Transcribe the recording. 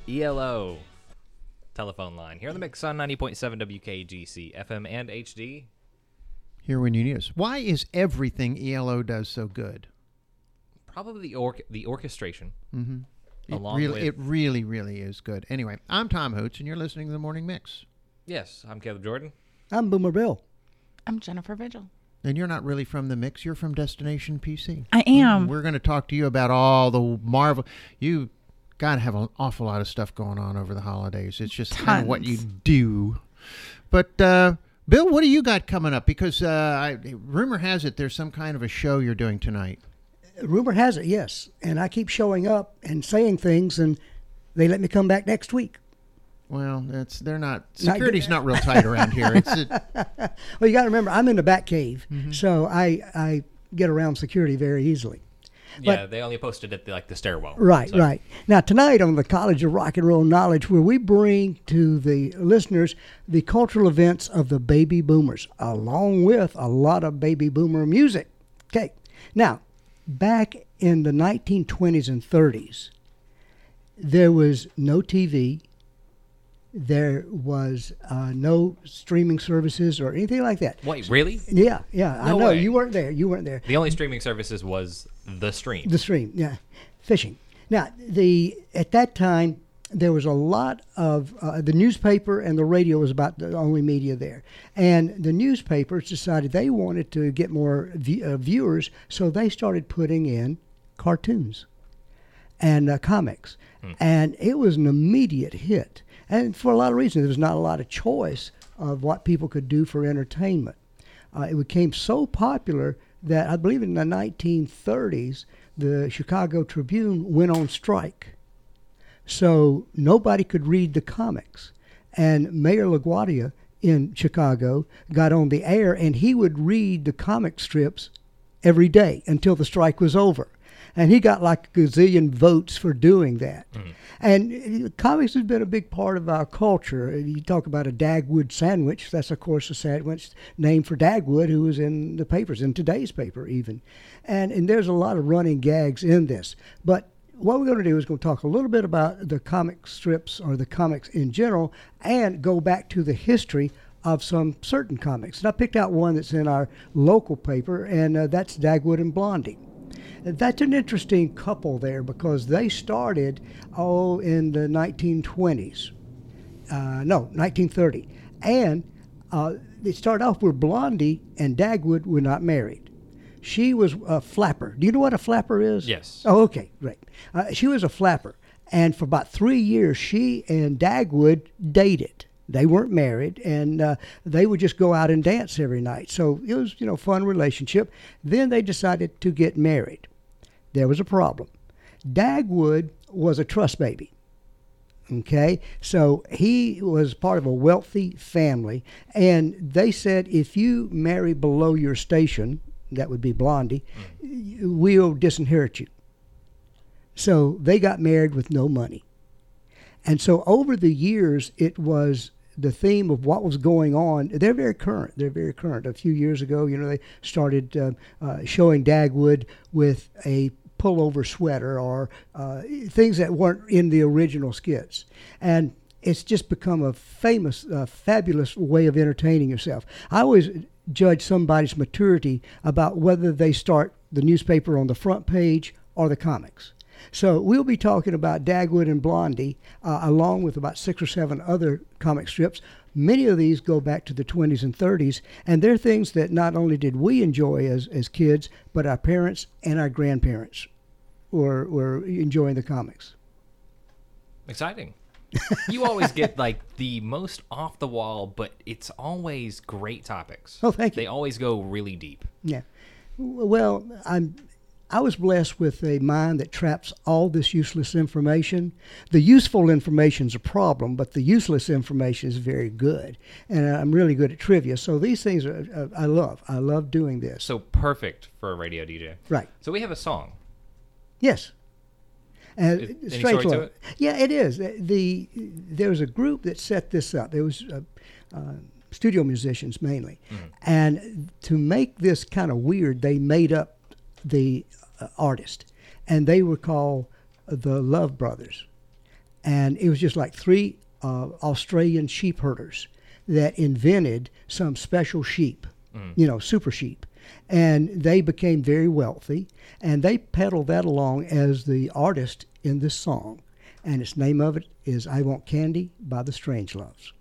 ELO telephone line here on the mix on 90.7 WKGC FM and HD. Here when you need us. Why is everything ELO does so good? Probably the orchestration. Mm-hmm. It really, really is good. Anyway, I'm Tom Hoots, and you're listening to The Morning Mix. Yes, I'm Caleb Jordan. I'm Boomer Bill. I'm Jennifer Vigil. And you're not really from The Mix. You're from Destination PC. I am. We're going to talk to you about all the marvel. You got to have an awful lot of stuff going on over the holidays. It's just kind of what you do. But, Bill, what do you got coming up? Because rumor has it there's some kind of a show you're doing tonight. Rumor has it, yes. And I keep showing up and saying things, and they let me come back next week. Well, security's not real tight around here. Well, you got to remember, I'm in the back cave, so I get around security very easily. Yeah, they only posted at the stairwell. Right, so. Right. Now, tonight on the College of Rock and Roll Knowledge, where we bring to the listeners the cultural events of the baby boomers, along with a lot of baby boomer music. Okay. Now, back in the 1920s and 30s, there was no TV. There was no streaming services or anything like that. Wait, really? Yeah. No I know. way. You weren't there. The only streaming services was the stream. The stream, yeah. Fishing. Now, at that time, there was a lot of the newspaper and the radio was about the only media there. And the newspapers decided they wanted to get more viewers, so they started putting in cartoons and comics. And it was an immediate hit. And for a lot of reasons, there was not a lot of choice of what people could do for entertainment. It became so popular that I believe in the 1930s, the Chicago Tribune went on strike. So nobody could read the comics. And Mayor LaGuardia in Chicago got on the air, and he would read the comic strips every day until the strike was over. And he got like a gazillion votes for doing that. Mm-hmm. And comics has been a big part of our culture. You talk about a Dagwood sandwich. That's, of course, a sandwich named for Dagwood, who was in the papers, in today's paper even. And there's a lot of running gags in this. But what we're going to do is going to talk a little bit about the comic strips or the comics in general and go back to the history of some certain comics. And I picked out one that's in our local paper, and that's Dagwood and Blondie. That's an interesting couple there because they started, in the 1920s. 1930. And they started off where Blondie and Dagwood were not married. She was a flapper. Do you know what a flapper is? Yes. Oh, okay, great. She was a flapper. And for about 3 years, she and Dagwood dated. They weren't married, and they would just go out and dance every night. So it was, fun relationship. Then they decided to get married. There was a problem. Dagwood was a trust baby. Okay, so he was part of a wealthy family, and they said if you marry below your station, that would be Blondie, we'll disinherit you. So they got married with no money. And so over the years, it was the theme of what was going on. They're very current. A few years ago, they started showing Dagwood with a pullover sweater or things that weren't in the original skits. And it's just become a famous, fabulous way of entertaining yourself. I always judge somebody's maturity about whether they start the newspaper on the front page or the comics. So we'll be talking about Dagwood and Blondie, along with about 6 or 7 other comic strips. Many of these go back to the 20s and 30s, and they're things that not only did we enjoy as kids, but our parents and our grandparents were enjoying the comics. Exciting. You always get the most off the wall, but it's always great topics. Oh, thank you. They always go really deep. Yeah. Well, I was blessed with a mind that traps all this useless information. The useful information is a problem, but the useless information is very good. And I'm really good at trivia. So these things I love. I love doing this. So perfect for a radio DJ. Right. So we have a song. Yes. Any story to it? Yeah, it is. There was a group that set this up. There was studio musicians mainly. Mm-hmm. And to make this kind of weird, they made up the artist, and they were called the Love Brothers. And it was just like three Australian sheep herders that invented some special sheep, super sheep. And they became very wealthy, and they peddled that along as the artist in this song. And its name of it is I Want Candy by the Strangeloves.